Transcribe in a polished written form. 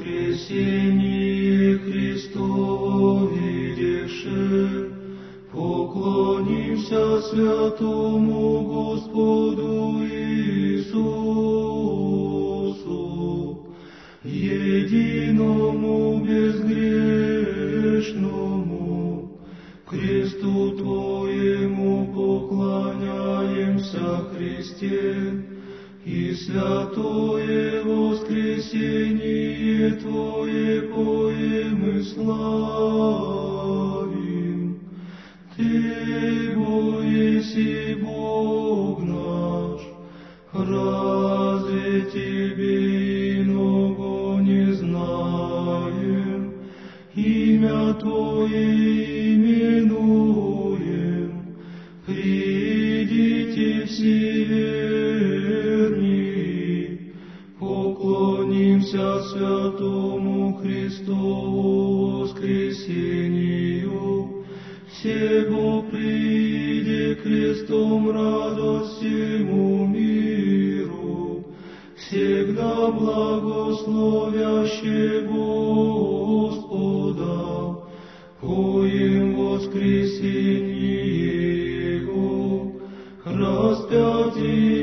воскресение Христово видевши, поклонимся святому Господу Иисусу, единому безгрешному, кресту Твоему поклоняемся, Христе, и святое воскресение Твое поем и славим. Ты, Бо еси Бог наш, разве Тебе иного не знаем? Имя Твое именуем, придите все верни, поклонимся святому Христову воскресению, всего приди крестом радость всему миру, всегда благословяще Господа, поем воскресение Его, распятие